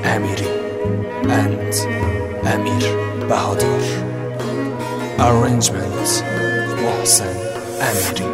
Amiri and Amir Bahadur. Arrangement Mohsen Amiri.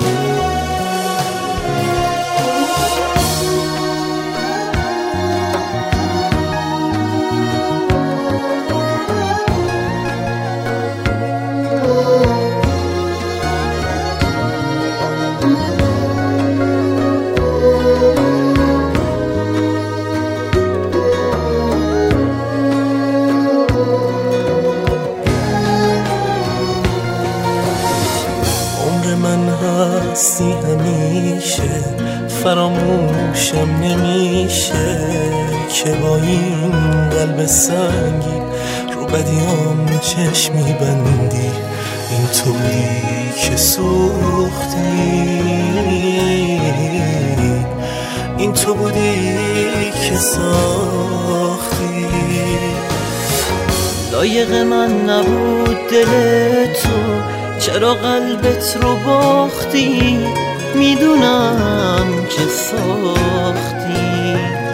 هستی همیشه فراموشم نمیشه که با این قلب سنگی رو بدیام چشم میبندی. این تو بودی که سوختی، این تو بودی که ساختی. لایق من نبود دل تو، چرا قلبت رو باختی؟ میدونم که ساختی.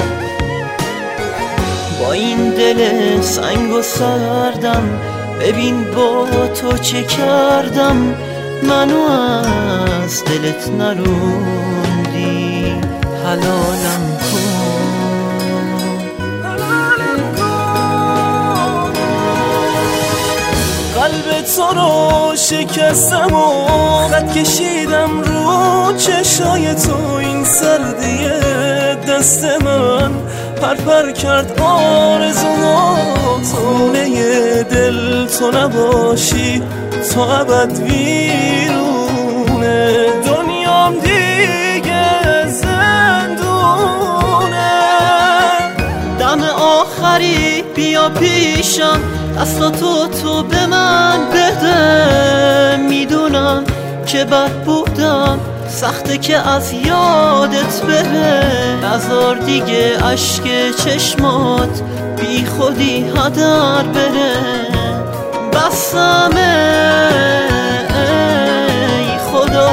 با این دل سنگ و سردم ببین با تو چه کردم. منو از دلت نروندی، حلالم کن. قلب تو رو شکستم و خط کشیدم رو چشای تو. این سردی دست من پرپر کرد آرزوات. خونه دل تو نباشی تو ابد ویرونه. دنیام دیگه زندونه. دم آخری بیا پیشم، دستاتو تو به من بده. میدونم که بد بودم، سخته که از یادت بره. نذار دیگه اشک چشمات بی خودی هدر بره. بسمه ای خدا.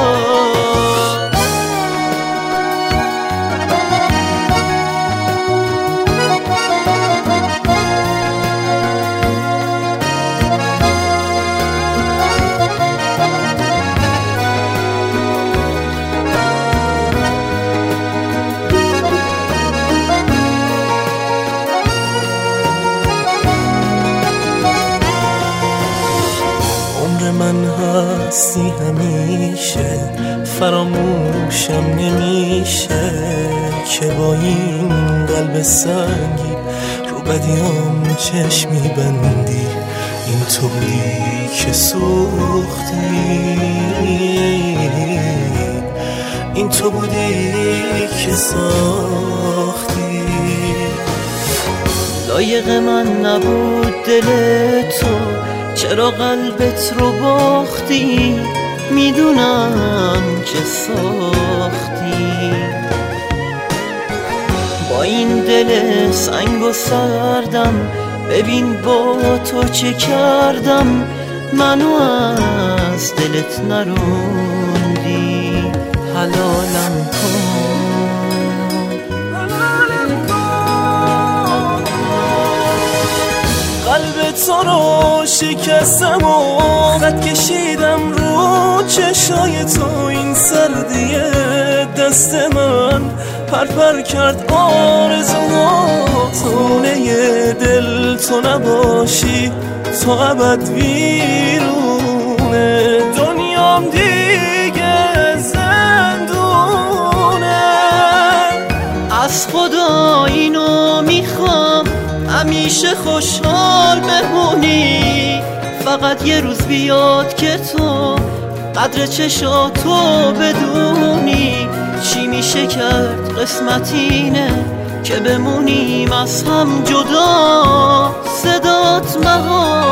من هستی همیشه فراموشم نمیشه که با این قلب سنگی رو بدیام چشم میبندی. این تو بودی که سوختی، این تو بودی که ساختی. لایق من نبود دل تو، چرا قلبت رو باختی؟ میدونم که ساختی. با این دل سنگ و سردم ببین با تو چه کردم. منو از دلت نروندی، حلالم کن. قلب تو رو شکستم و خط کشیدم رو چشای تو. این سردی دست من پرپر کرد آرزوات. خونه دل تو نباشی تو ابد ویرونه. دنیام دیگه زندونه. از خدا اینو میخوام همیشه خوشحال بمونی. فقط یه روز بیاد که تو قدر چشاتو بدونی. چی میشه کرد قسمت اینه که بمونیم از هم جدا. صدات مهار